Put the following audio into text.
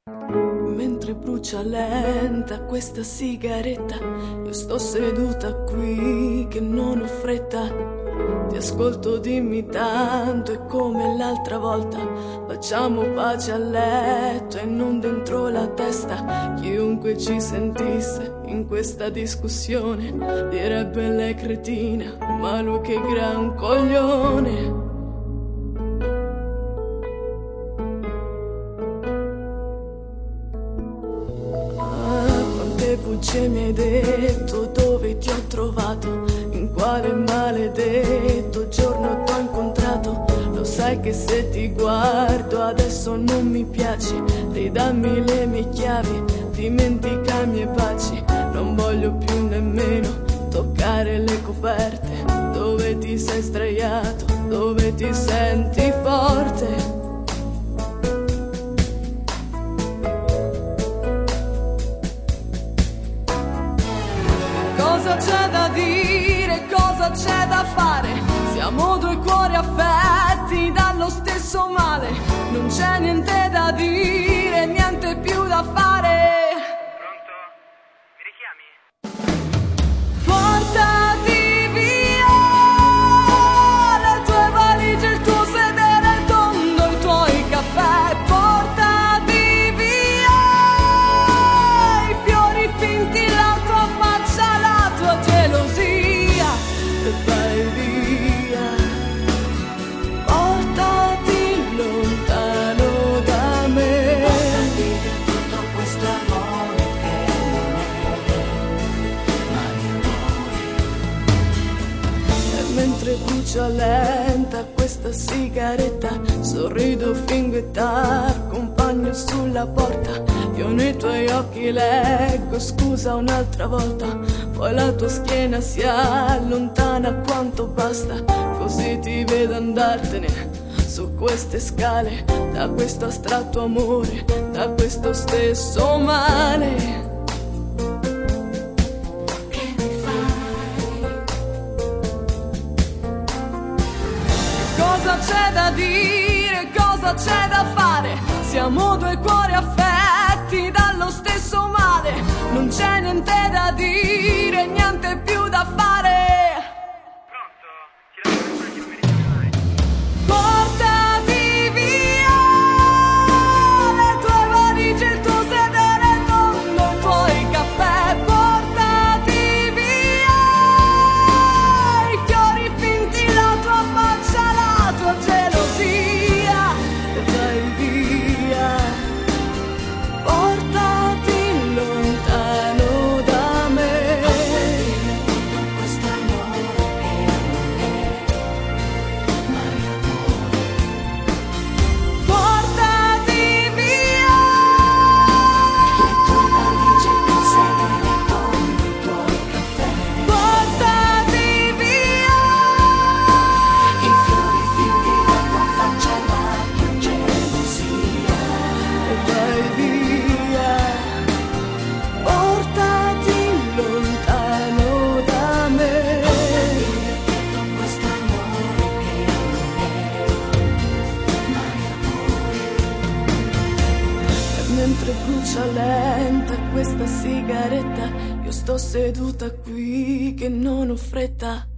Mentre brucia lenta questa sigaretta, io sto seduta qui che non ho fretta. Ti ascolto, dimmi tanto e come l'altra volta facciamo pace a letto e non dentro la testa. Chiunque ci sentisse in questa discussione direbbe lei cretina, ma lui che gran coglione. Bugie mi hai detto, dove ti ho trovato, in quale maledetto giorno t'ho incontrato. Lo sai che se ti guardo adesso non mi piaci, ridammi le mie chiavi, dimentica i miei baci. Non voglio più nemmeno toccare le coperte, dove ti sei sdraiato, dove ti senti forte. Cosa c'è da dire, cosa c'è da fare? Siamo due cuori affetti dallo stesso male. Non c'è niente da dire, niente più da fare. Pronto? Mi richiami? Portati via le tue valigie, il tuo sedere, il tondo, i tuoi caffè. Portati via i fiori finti, la tua faccia, la tua gelosia, e vai via. Portati lontano da me. Portati via tutto questo amore che non è mai amore. E mentre brucia lenta questa sigaretta, sorrido, fingo e t'accompagno sulla porta. Io nei tuoi occhi leggo scusa un'altra volta, poi la tua schiena si allontana quanto basta, così ti vedo andartene su queste scale, da questo astratto amore, da questo stesso male. Che mi fai? Cosa c'è da dire, cosa c'è da fare? Siamo due cuori affetti dallo stesso male. Non c'è niente da dire, niente più da fare. Pronto? Ti lascio per che mi richiami. Portati via le tue valigie, il tuo sedere, il tondo, i tuoi caffè. Portati via i fiori finti, la tua faccia, la tua gelosia, e vai via. Portati lontano da me. Questo amore che non è mai amore. Portati via le tue valigie, il tuo sedere, il tondo, i tuoi caffè. Portati via i fiori finti, la tua faccia, la tua gelosia, e vai via. Portati lontano da me. Tutto questo amore che non è mai amore. E mentre brucia lenta questa sigaretta, io sto seduta qui che non ho fretta.